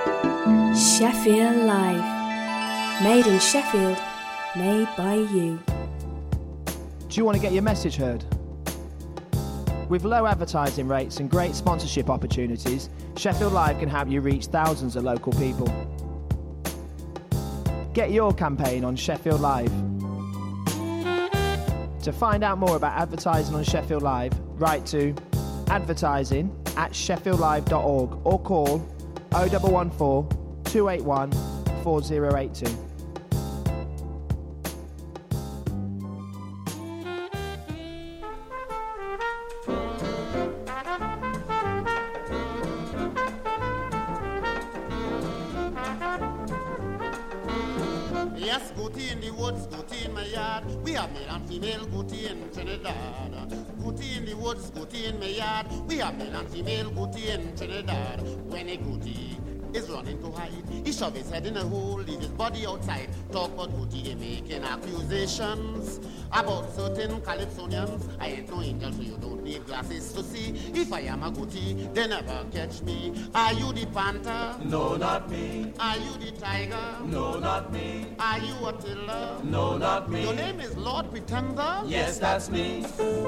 Sheffield Live. Made in Sheffield, made by you. Do you want to get your message heard? With low advertising rates and great sponsorship opportunities, Sheffield Live can help you reach thousands of local people. Get your campaign on Sheffield Live. To find out more about advertising on Sheffield Live, write to advertising@sheffieldlive.org or call 0114 281 4082. Yes, Gooty in the woods, Gooty in my yard. We have male and female Gooty in Trinidad. Gooty in the woods, Gooty in my yard. We have male and female Gooty in Trinidad. When a Gooty is running to hide, he shove his head in a hole, leave his body outside. Talk about Gooty, he making accusations about certain Calypsonians. I ain't no angel, so you don't need glasses to see. If I am a Gooty, they never catch me. Are you the panther? No, not me. Are you the tiger? No, not me. Are you Attila? No, not me. Your name is Lord Pretender? Yes, that's me.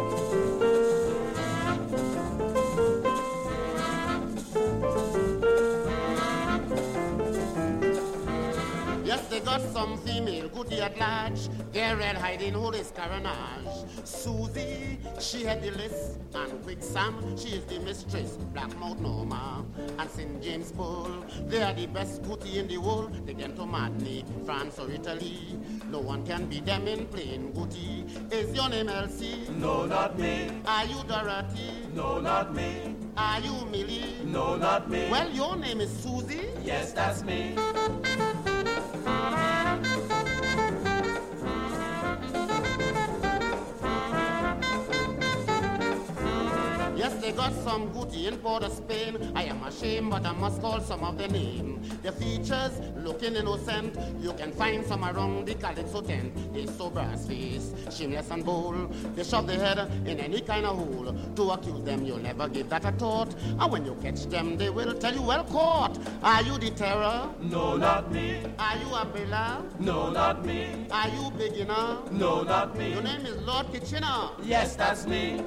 Yes, they got some female Gooty at large. They're red hiding who is Caranage. Susie, she had the list. And Quick Sam, she is the mistress. Blackmouth Norma and St. James Bull. They are the best Gooty in the world. They get to Madney, France or Italy. No one can beat them in plain Gooty. Is your name Elsie? No, not me. Are you Dorothy? No, not me. Are you Millie? No, not me. Well, your name is Susie? Yes, that's me. Yes, they got some Gooty in Port of Spain. I am ashamed, but I must call some of their name. Their features looking innocent. You can find some around the Calypso tent. They so brass face, shameless and bold. They shove their head in any kind of hole. To accuse them, you'll never give that a thought. And when you catch them, they will tell you, well caught. Are you the terror? No, not me. Are you Abela? No, not me. Are you Beginner? No, not me. Your name is Lord Kitchener? Yes, that's me.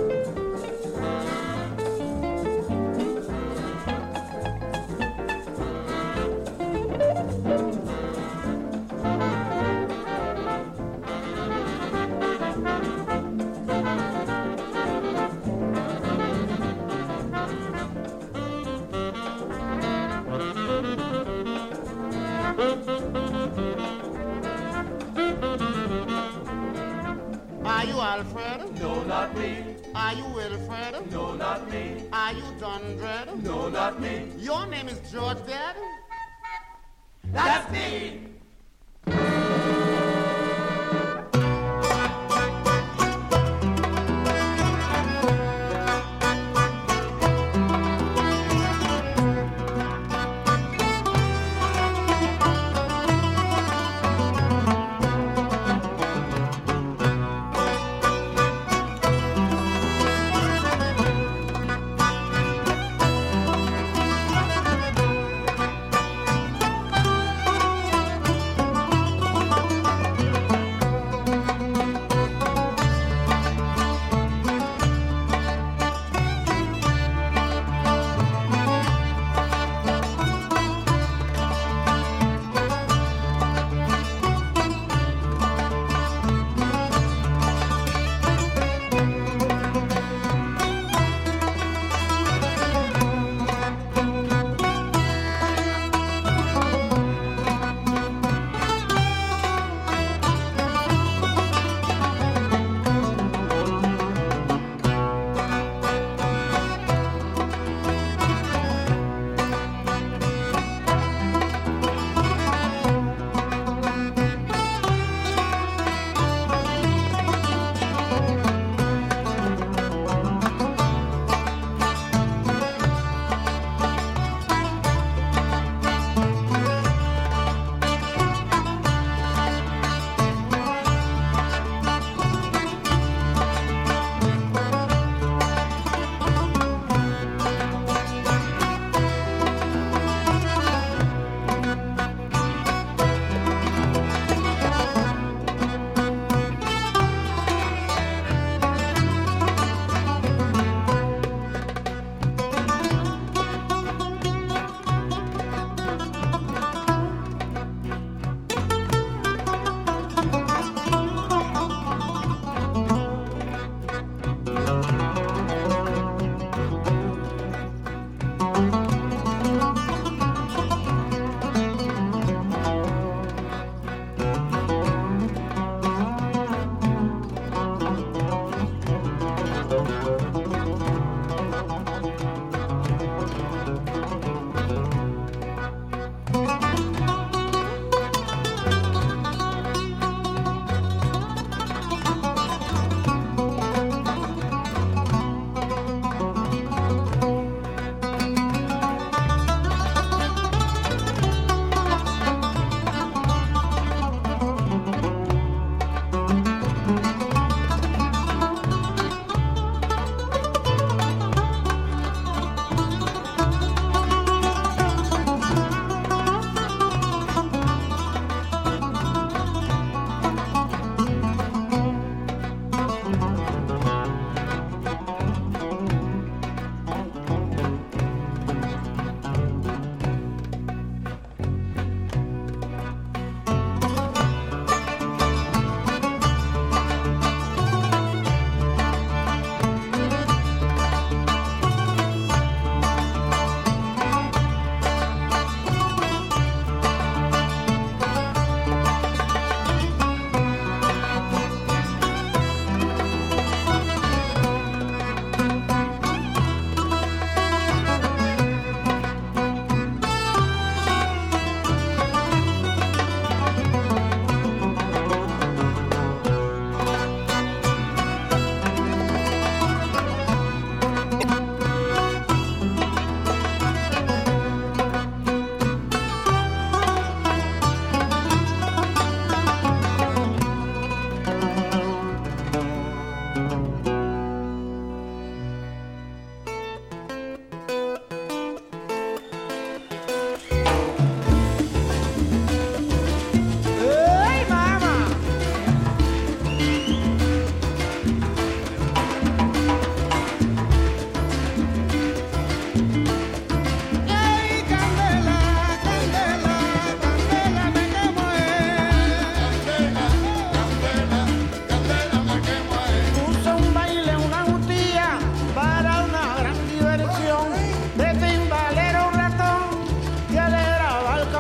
Are you Alfred? No, not me. Are you Wilfred? No, not me. Are you Dundred? No, not me. Your name is George Dad? That's me.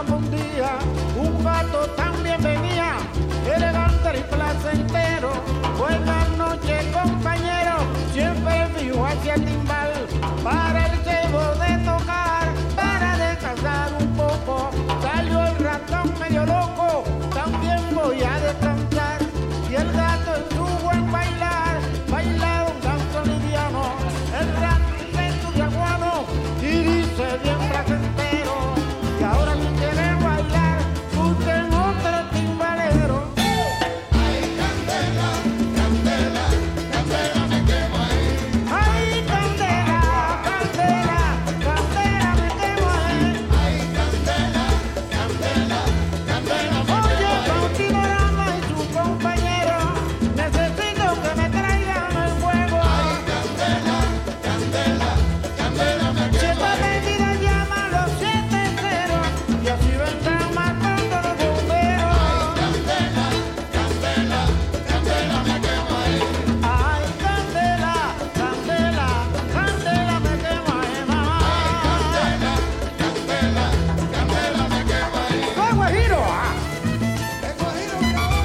cama un día, un gato también venía, elegante y placentero. Buenas noches, compañero, siempre fijo hacia el timbal, para el cebo de tocar, para descansar un poco. Salió el ratón medio loco, también voy a descansar. Y el gato en su buen bailar, baila un danzo liviano. El rato se estudia guano y dice bien placentero. Y ahora si quiere bailar, busquen otro timbalero. Ay, candela, candela, candela, me quemo ahí. Ay, candela, candela, candela, me quemo ahí. Ay, candela, candela, candela, me Oye, quemo ahí. contigo Rama y su compañero, necesito que me traigan el fuego. Ay, candela, candela, candela, me Si quemo está ahí. vendida, llama a los 7-0 y así vendrán matando los bomberos. Candela, candela, candela, me quemo ahí. Ay, candela, candela, candela, me quemo ahí, mamá. Candela, candela, candela, me quemo ahí. ¡Soy Guajiro! ¡El Guajiro, mira vos!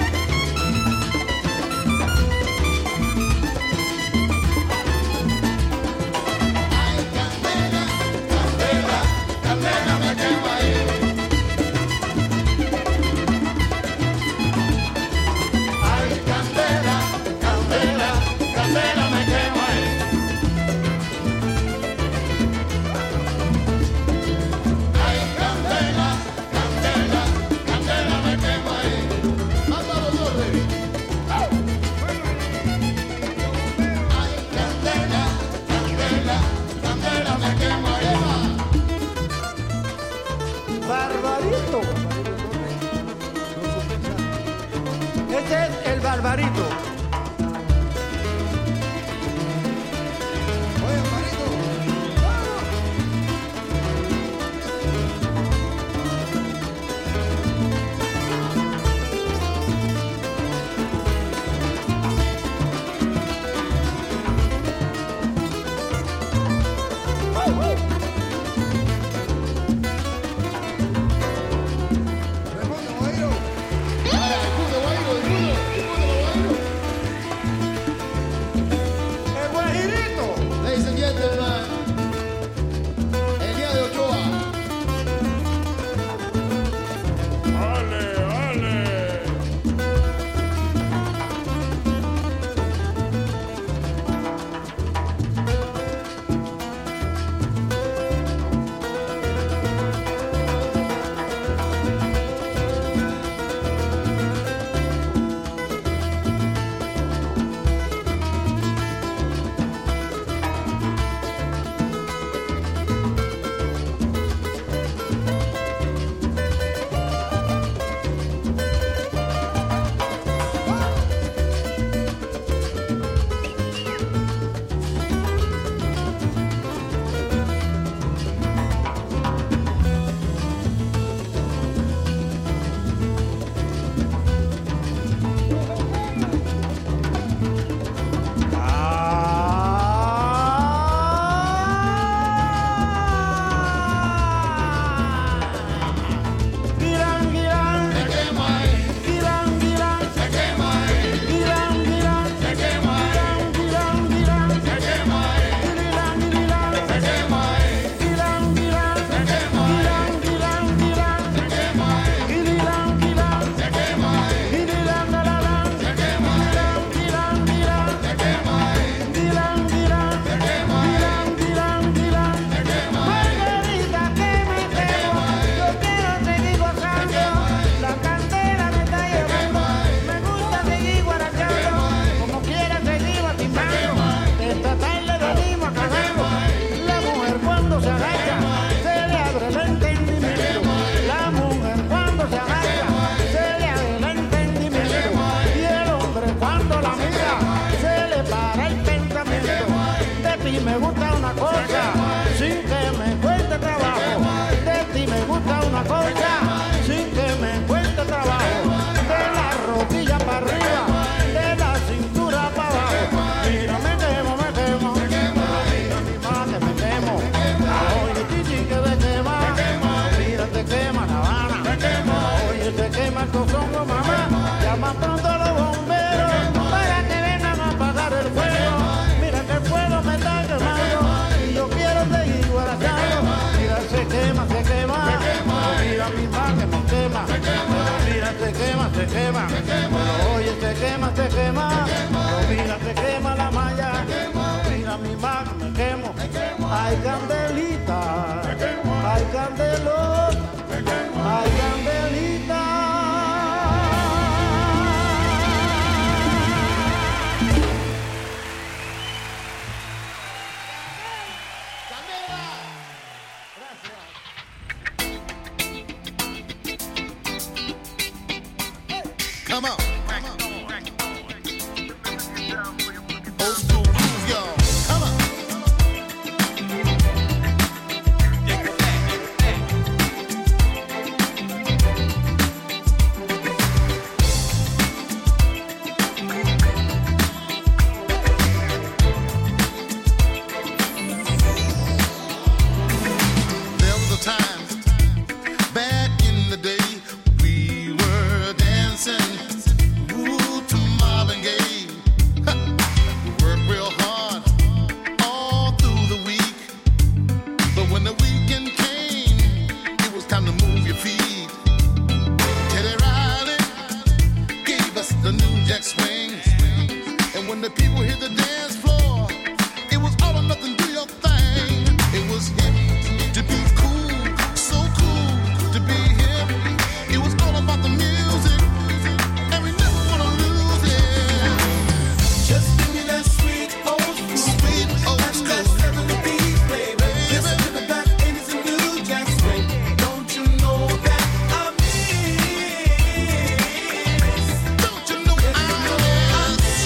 Ay, candela, candela, candela, me quemo ahí. Ay, candela, candela, candela, me quemo ahí. Ay, candela, candela, candela, me quemo ahí. Mándalo, Torre. Ay, candela, candela, candela, me quemo ahí. Barbarito. Este es el Barbarito. Oye, Marito. Responde, Guajiro. Ay, escudo, Guajiro, escudo, escudo, Guajiro. quema el tozongo, mamá. Llama pronto a los bomberos para que vengan a apagar el fuego. Mira que el fuego me está quemando y yo quiero seguir guardando. Mira, se quema, mira mi mar que me quema. Mira, se quema, oye, se quema. Mira, se quema la malla. Mira mi mar que me quemo. Ay, candelita, ay, candelota, ay, candelita. Come on. Old school groove, y'all. Come on. There was a time back in the day we were dancing. To Marvin Gaye. We worked real hard all through the week. But when the weekend came, it was time to move your feet. Teddy Riley gave us the new jack swing. And when the people hit the dance floor, it was all or nothing, do your thing. It was hip to be cool, so cool to be hip. It was all about the music. Just give me that sweet old school, and that 70s flavor. Listen to the back, and it's a new jack swing. Don't you know that I miss? Don't you know I miss?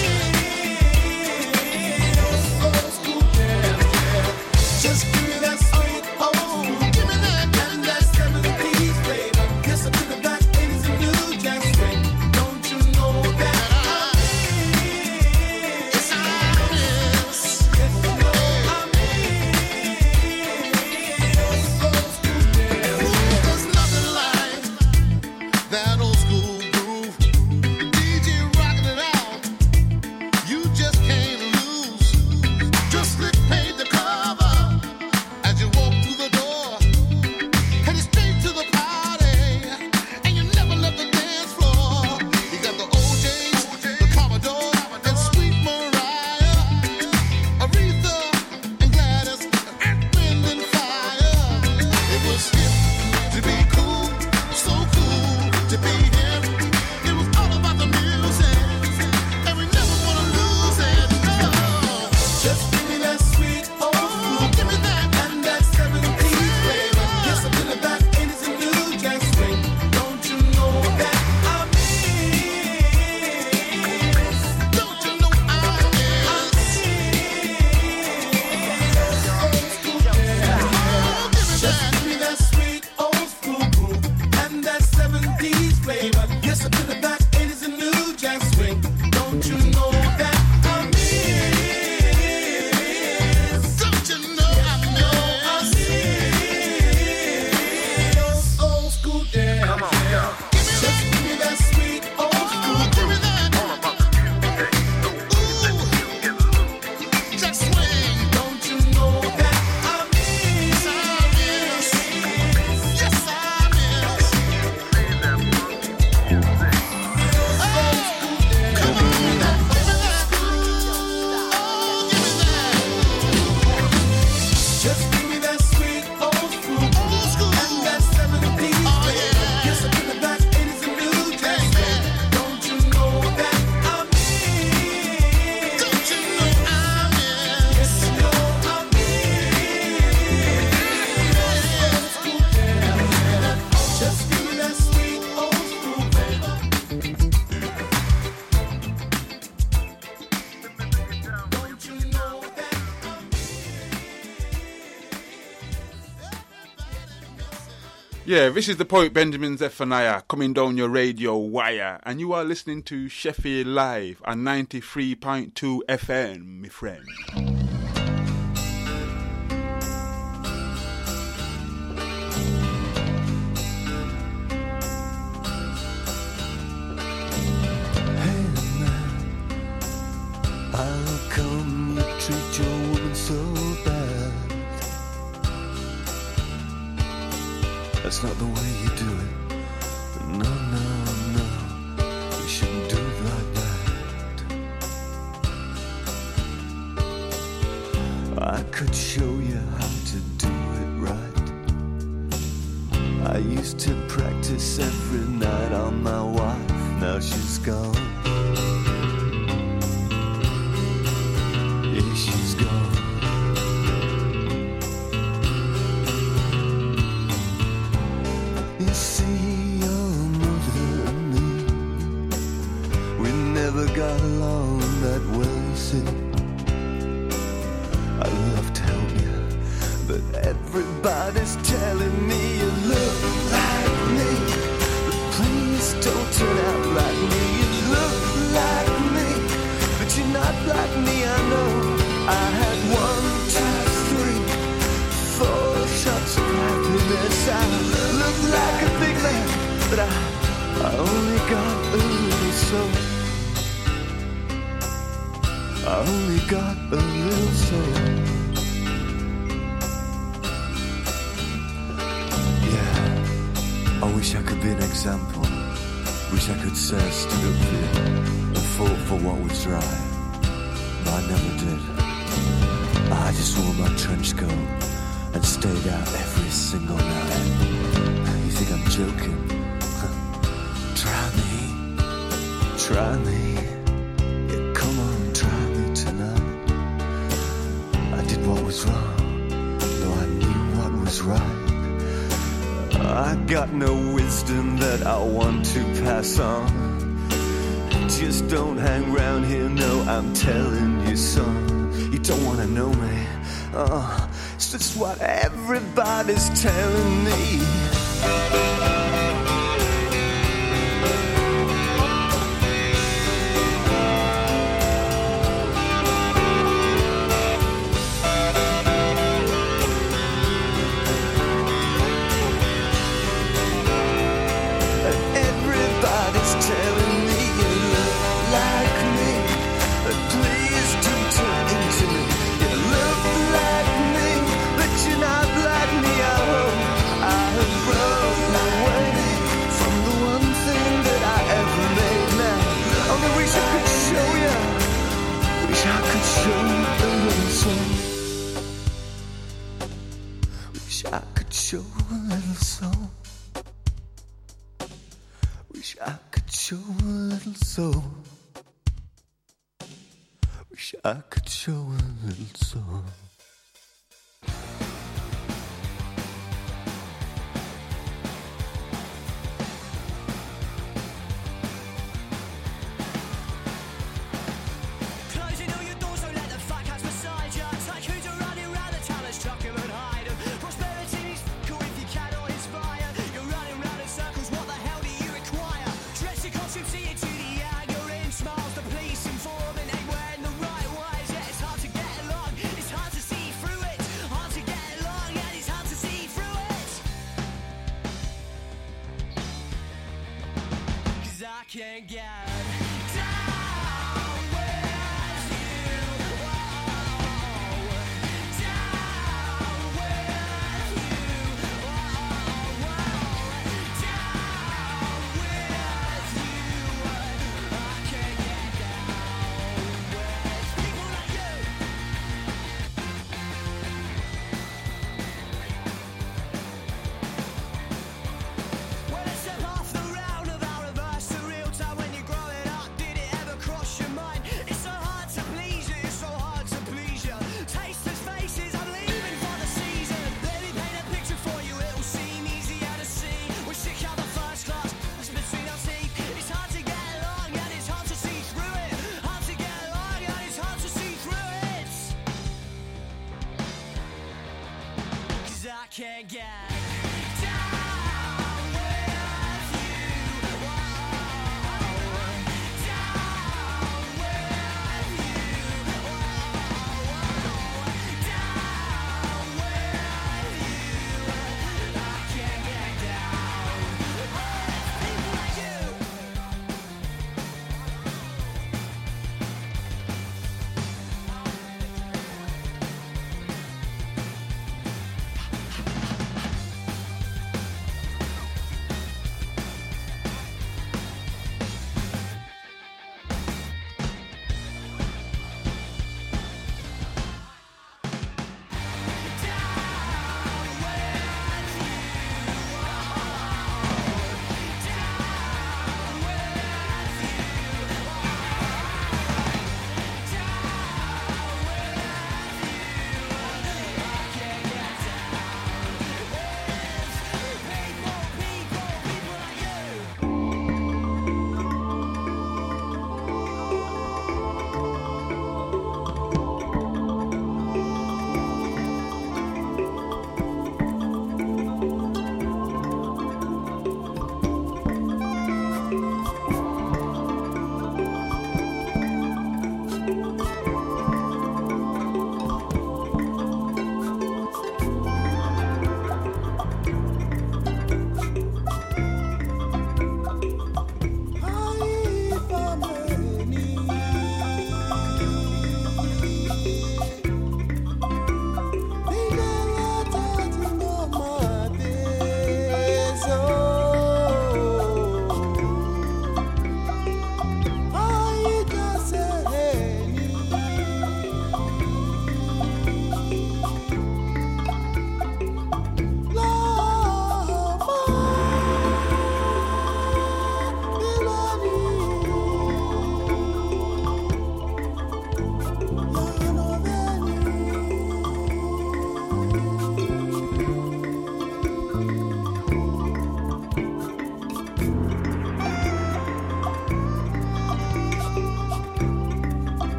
Old school, yeah. Just give me that sweet old school, Give me that, and that 70s flavor. Listen to the back, and it's a new jack swing. Don't you know that I miss? There's nothing like that old school groove. DJ rocking it out, you just can't lose. Just Slick paid the cover as you walk through the door. Headed straight to the party, and you never left the dance floor. You got the OJs, the Commodore, and Sweet Mariah, Aretha and Gladys, and Wind and Fire. It was hip to be cool, so cool to be hip. It was all about the music, and we never wanna lose it. No. Just give me that sweet old school, Give me that. and that 70s flavor. Listen to the back, and it's a new jack swing. Don't you know that I miss? Don't you know I miss? Old school, yeah. Just give me that sweet old school groove, and that 70s flavor. Listen to the back, and it's a new jack swing. Don't you know that I miss? Don't you know I miss? Old school, yeah. Come on, just give me that sweet old school. Give me that. Ooh, Jack Swing. Don't you know that I miss? I miss. Yes, I miss. Come on, give me that. Oh, give me that. Just give me that sweet old school, Old school. and that 70s Oh, flavor. yeah. Listen to the back, and it's a new jack swing. Don't you know that I miss? Don't you know I miss? Yes, you know I miss. Old school, yeah. Just give me that sweet old school, baby. Don't you know that I Yeah, this is the poet Benjamin Zephaniah coming down your radio wire, and you are listening to Sheffield Live on 93.2 FM, my friend. that's not the way you do it. No, no, no, you shouldn't do it like that. I could show you how to do it right. I used to practice every night on my wife, now she's gone. Yeah, she's gone. You see, your mother and me, we never got along that well, you see. I'd love to help you, but everybody's telling me you look like me. But please don't turn out like me. You look like me, but you're not like me, I know. I had 1, 2, 3, 4 shots of happiness. I look like a big man, but I only got a little soul. I only got a little soul. Yeah, I wish I could be an example. Wish I could say I stood up here and fought for what was right. But I never did. I just wore my trench coat and stayed out every single night. You think I'm joking? Try me. Try me. Yeah, come on, try me tonight. I did what was wrong, though I knew what was right. I got no wisdom that I want to pass on. Just don't hang round here, no, I'm telling you, son. You don't wanna know me, it's just what everybody's telling me. Everybody's telling me you look like me, but please don't turn into me. You look like me, but you're not like me. I hope I have run away from the one thing that I ever made. Now, only wish I could show you, wish I could show you a little soul. Wish I could show a little soul. Wish I could show a little soul. Wish I could show a little soul. Closing all your doors, don't let the fat cats beside you. Tycoons are running round the town, let's chuck 'em and hide 'em. Prosperity is cool if you cannot inspire. You're running round in circles, what the hell do you require? Dress your costume, see it to the anger in smiles. The police informant ain't wearing the right wires. Yeah, it's hard to get along, it's hard to see through it. Hard to get along, and it's hard to see through it. 'Cause I can't get down with you. Down with you. Down with you. I can't get down with people like you. Well, it's a half the round of our reverse, the real time when you're growing up.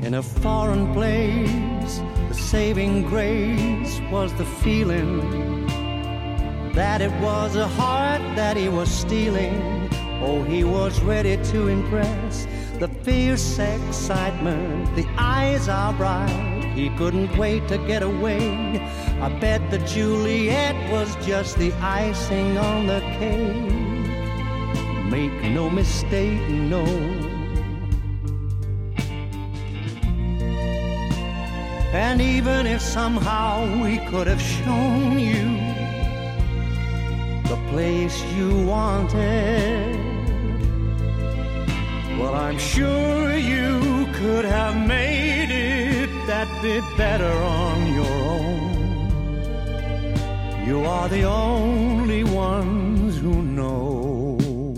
in a foreign place. The saving grace was the feeling that it was a heart that he was stealing. Oh, he was ready to impress. The fierce excitement, the eyes are bright. He couldn't wait to get away. I bet that Juliet was just the icing on the cake. Make no mistake, no. And even if somehow we could have shown you the place you wanted, well, I'm sure you could have made it that bit better on your own. You are the only ones who know.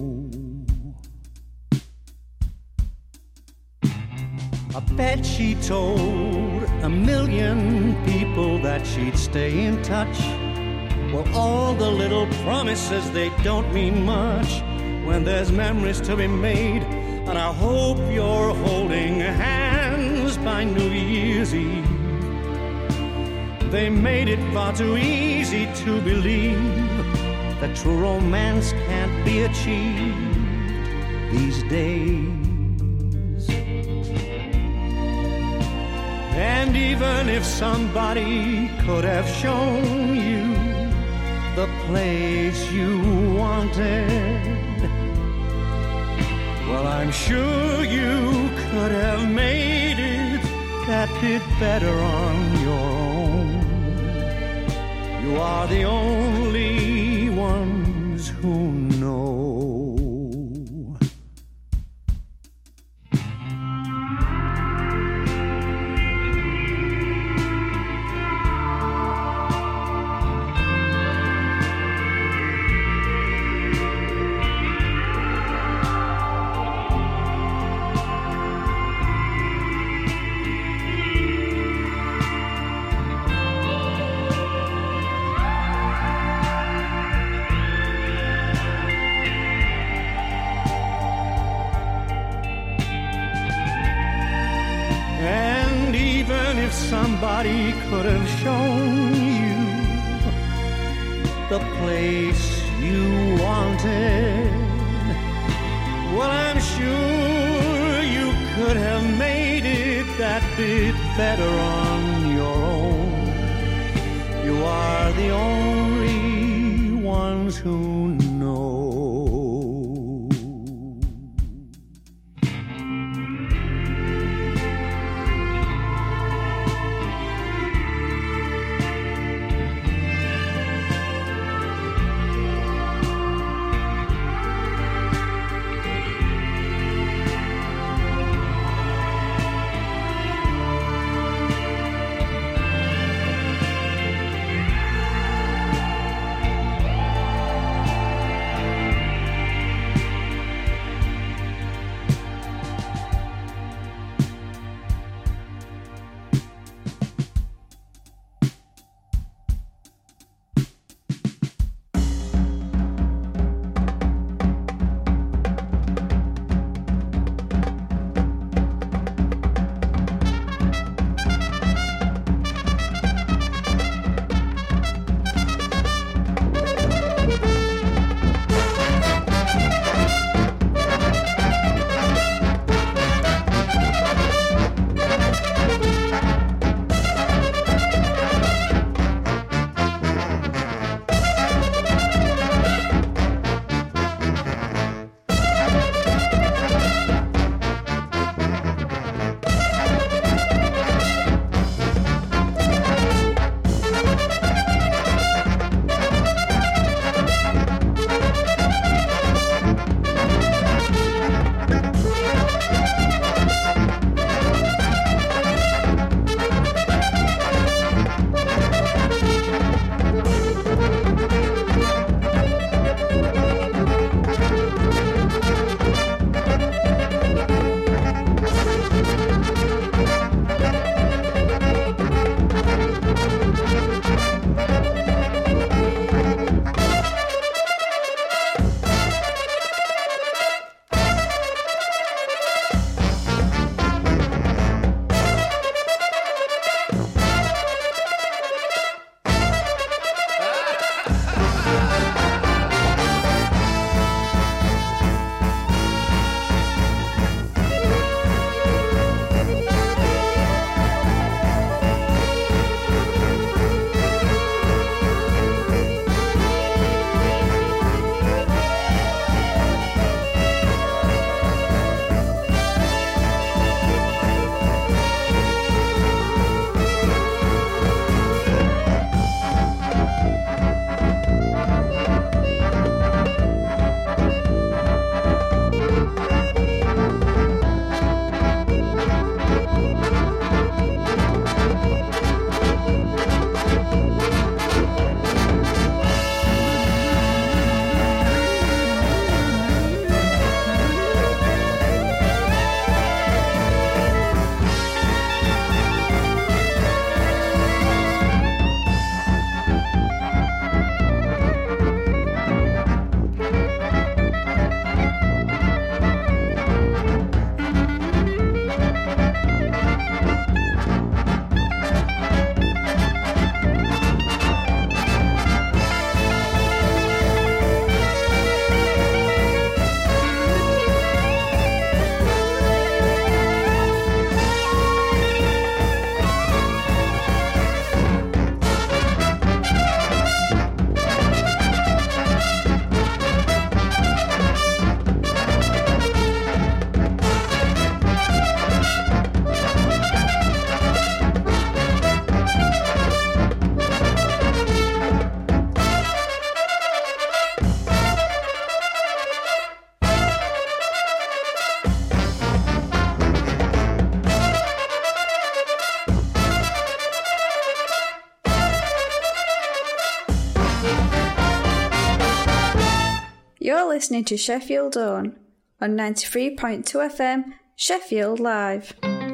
I bet she told a million people that she'd stay in touch. Well, all the little promises, they don't mean much when there's memories to be made. And I hope you're holding hands by New Year's Eve. They made it far too easy to believe that true romance can't be achieved these days. And even if somebody could have shown you the place you wanted, well, I'm sure you could have made it that bit better on your own. You are the only ones who know. Somebody could have shown you the place you wanted, well, I'm sure you could have made it that bit better on your own. You are the only ones who know. listening to Sheffield On on 93.2 FM, Sheffield Live.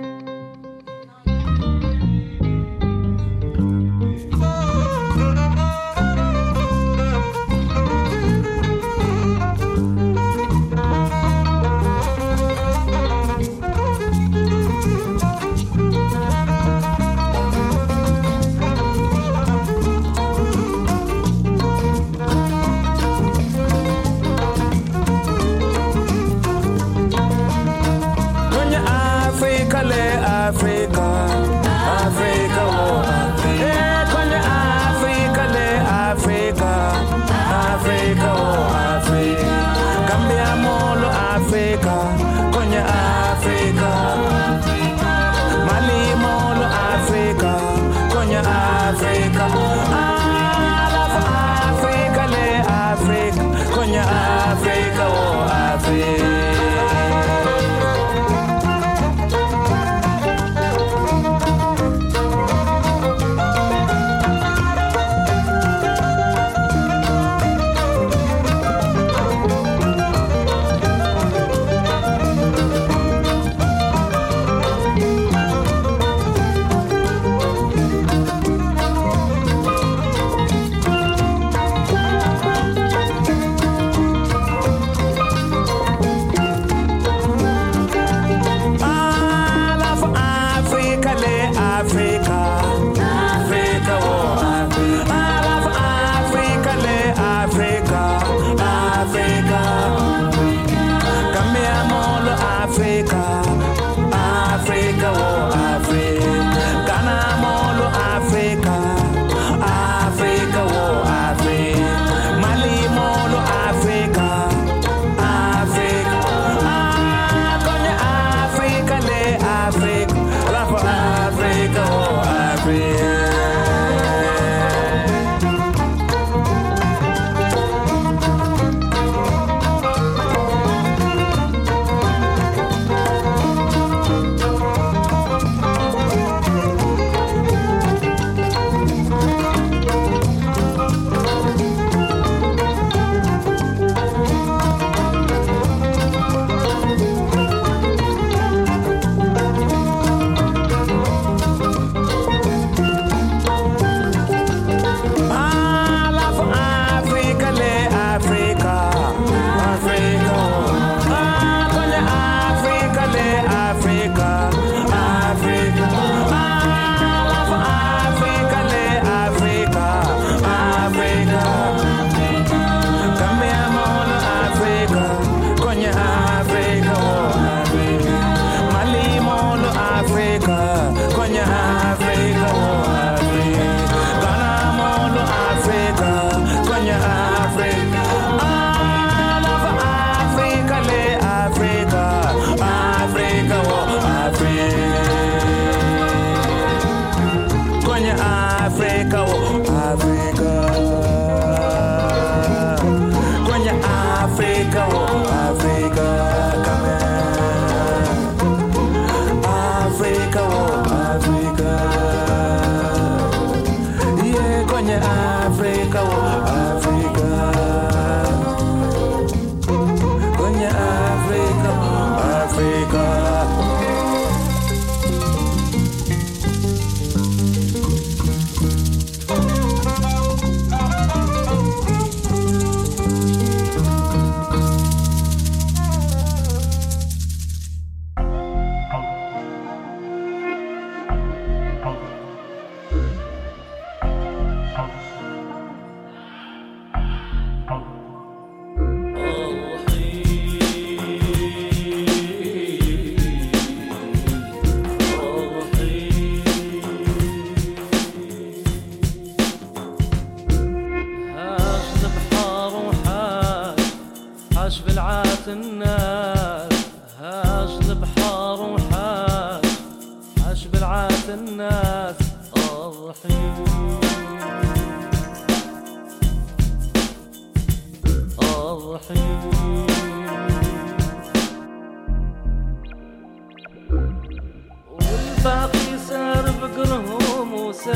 والباقي سار بقرهم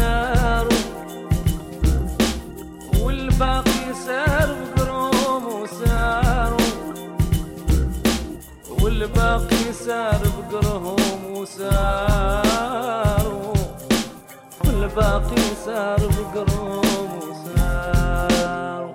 وساروا والباقي سار بقرهم وساروا والباقي سار بقرهم وساروا والباقي سار بقرهم وساروا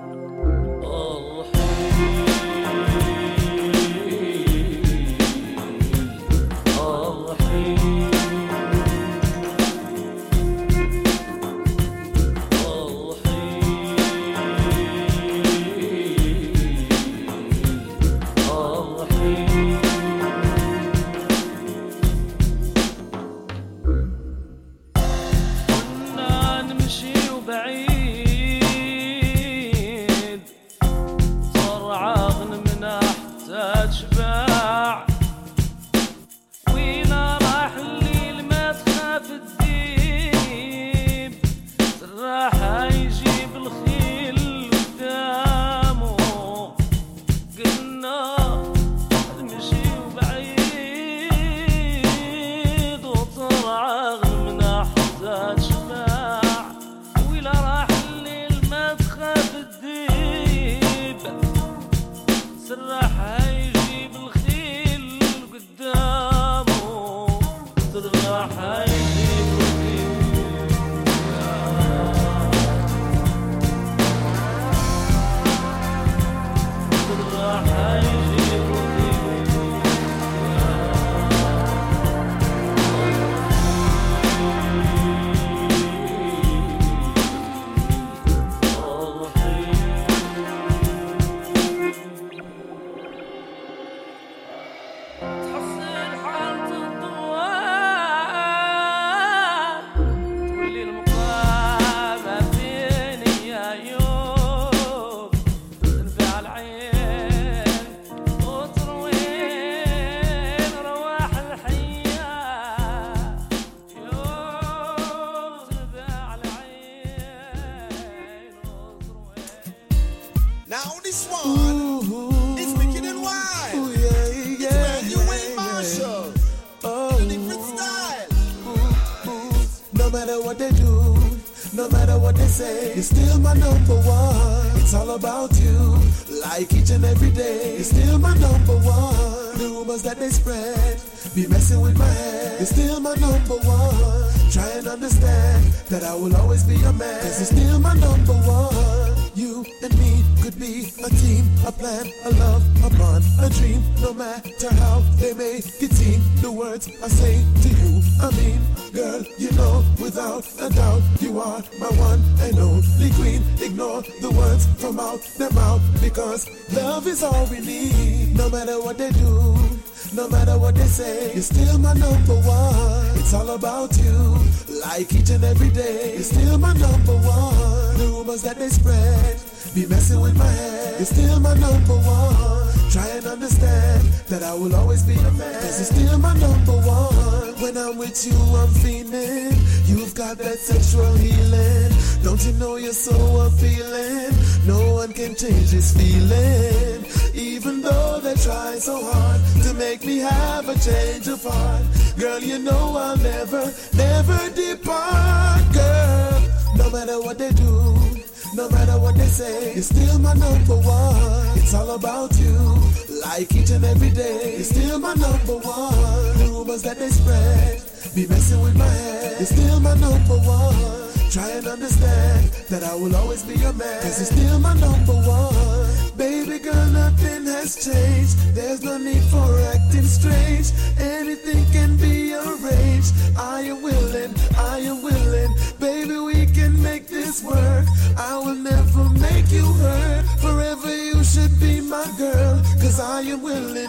You're still my number one. It's all about you. Like each and every day. You're still my number one. The rumors that they spread be messing with my head. You're still my number one. Try and understand that I will always be a man. Cause you're still my number one. When I'm with you, I'm feeling. You've got that sexual healing. Don't you know you're so appealing? No one can change this feeling. Even though they try so hard to make me have a change of heart. Girl, you know I'll never, never depart, girl. No matter what they do, no matter what they say, you're still my number one. It's all about you, like each and every day. You're still my number one. The rumors that they spread be messing with my head. You're still my number one. Try and understand that I will always be your man. Cause you're still my number one. Baby girl, nothing has changed. There's no need for acting strange. Anything can be arranged. I am willing, I am willing. Baby, we can make this work. I will never make you hurt. Forever you should be my girl. Cause I am willing,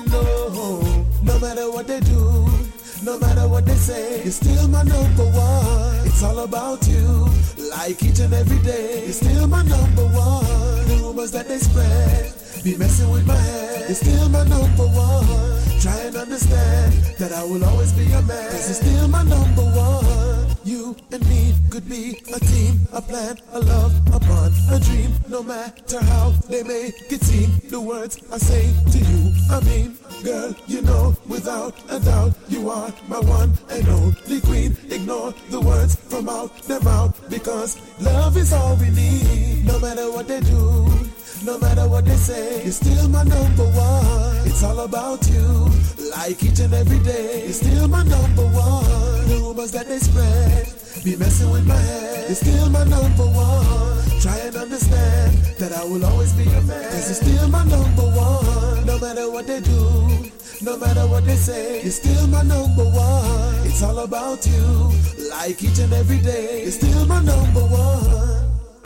no matter what they do, no matter what they say, you're still my number one. It's all about you, like each and every day. You're still my number one. The rumors that they spread be messing with my head. You're still my number one. Try and understand that I will always be your man. Cause you're still my number one. You and me could be a team, a plan, a love, a bond, a dream. No matter how they make it seem, the words I say to you, I mean, girl, you know, without a doubt, you are my one and only queen. Ignore the words from out their mouth, because love is all we need. No matter what they do, no matter what they say, you're still my number one. It's all about you, like each and every day. You're still my number one. The rumors that they spread be messing with my head. You're still my number one. Try and understand that I will always be your man. 'Cause you're still my number one. No matter what they do, no matter what they say, you're still my number one. It's all about you, like each and every day. You're still my number one.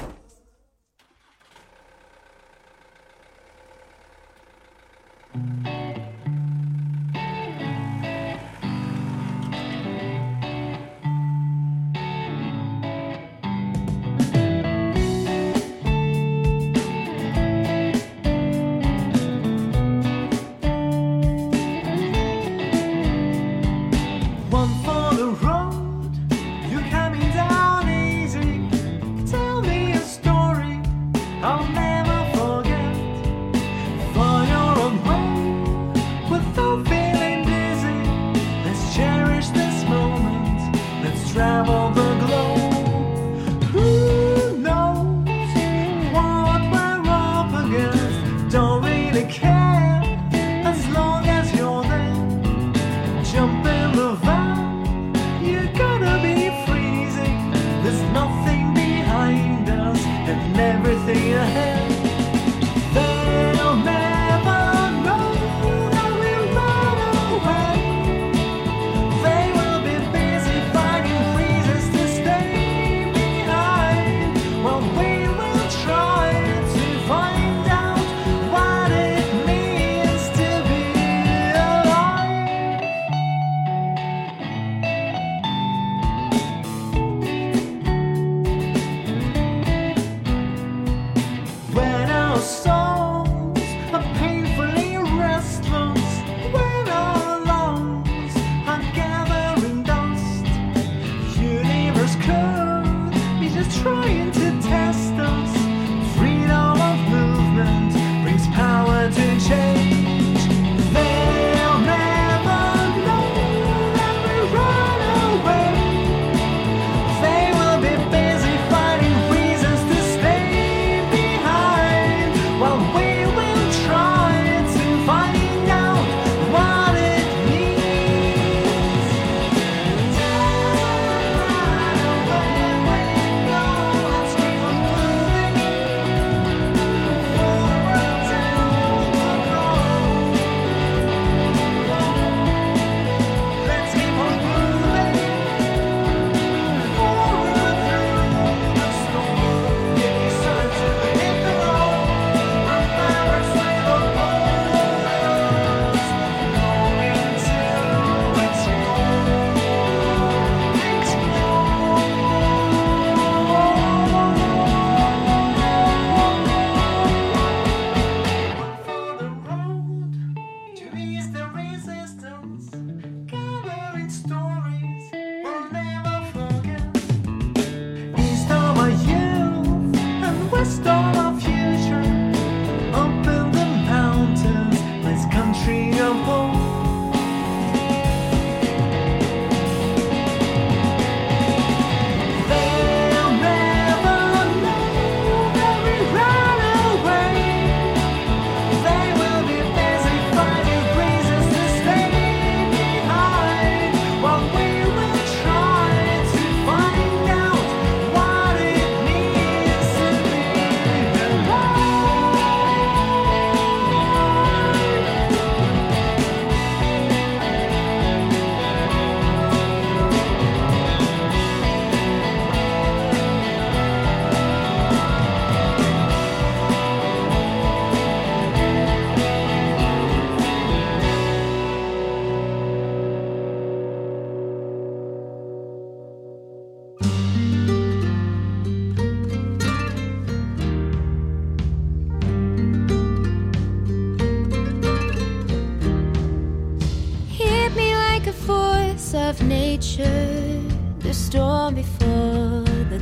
of nature, the storm before the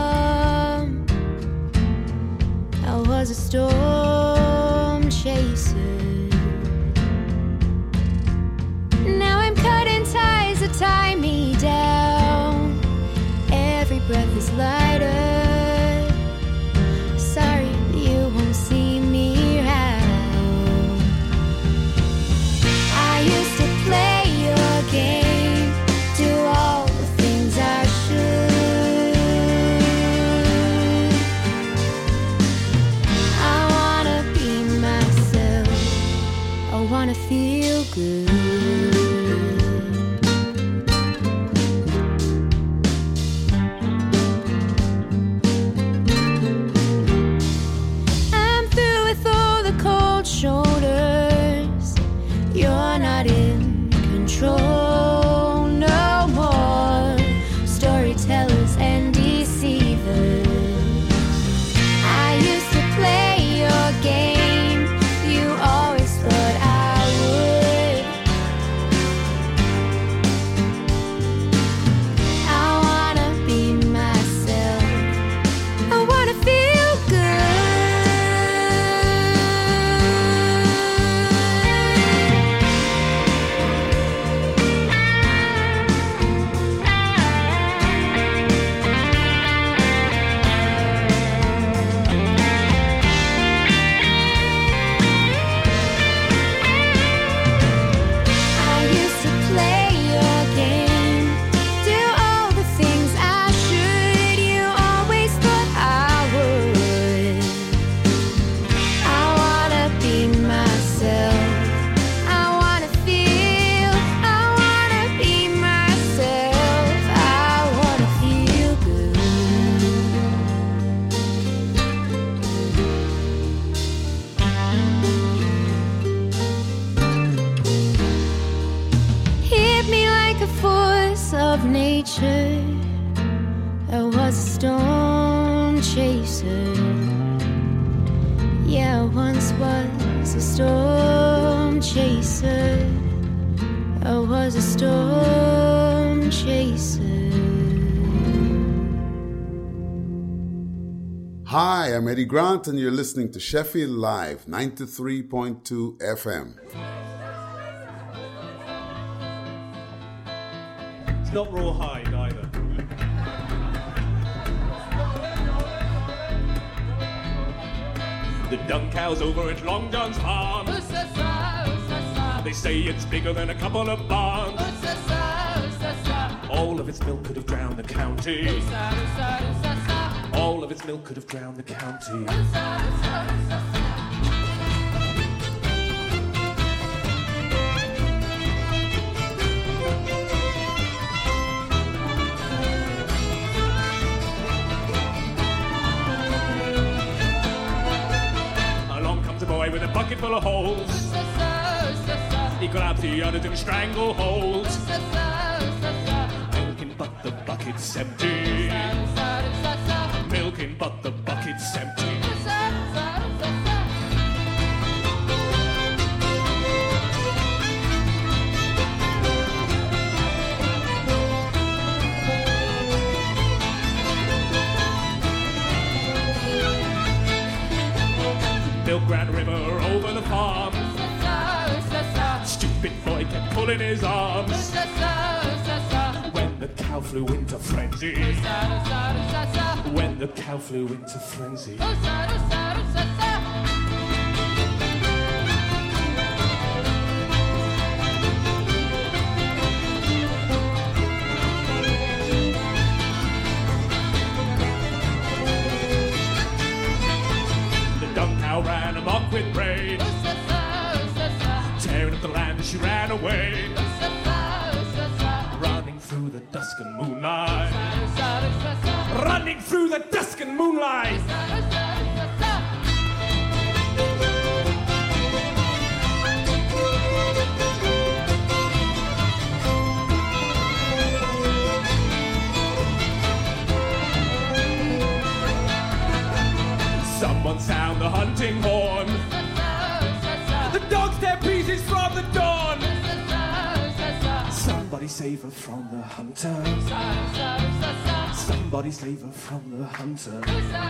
calm. I was a storm chaser. Now I'm cutting ties that tie me down. Every breath is lighter. Sorry, you won't see me out. I used to feel good. I'm through with all the cold shoulders. You're not in control no more. Storytellers and deceivers. I used to play your game. You always thought I would. I wanna be myself. I wanna feel I used to play your game, do all the things I should. You always thought I would. I wanna be myself. I wanna feel. I wanna be myself. I wanna feel good. Hit me like a force of nature. I was a storm chaser. Yeah, I once was a storm chaser. I was a storm chaser. Hi, I'm Eddie Grant, and you're listening to Sheffield Live, 93.2 FM. It's not rawhide either. The dung cow's over at Long John's farm. They say it's bigger than a couple of barns. All of its milk could have drowned the county. All of its milk could have drowned the county. Along comes a boy with a bucket full of holes. He grabs the others in strangleholds. Milking but the bucket's empty. Milking but the bucket's empty. Milk ran river over the farm. Stupid boy kept pulling his arms. When the cow flew into frenzy. When the cow flew into frenzy. The dung cow ran amok with rage. Tearing up the land as she ran away. Running through the dusk and moonlight. Running through the dusk and moonlight. Someone sound the hunting horn. The dogs tear pieces from the dawn. Somebody save her from the hunter. Somebody save her from the hunter.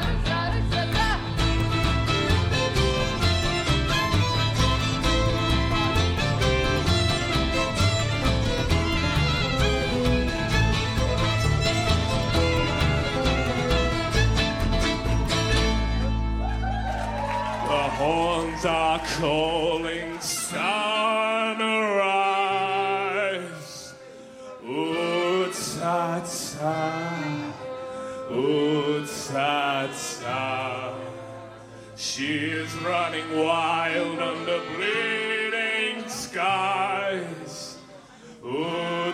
The horns are calling sunrise. Ooh-ta-ta, ooh-ta-ta. She is running wild under bleeding skies.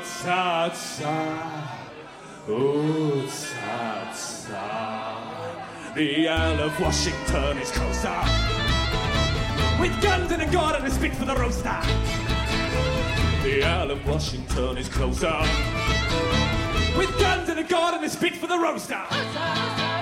Ooh, ta-ta. The Earl of Washington is closer, with guns and a gun and a spit for the roaster. The Earl of Washington is closer, with guns and a gun and a spit for the roaster.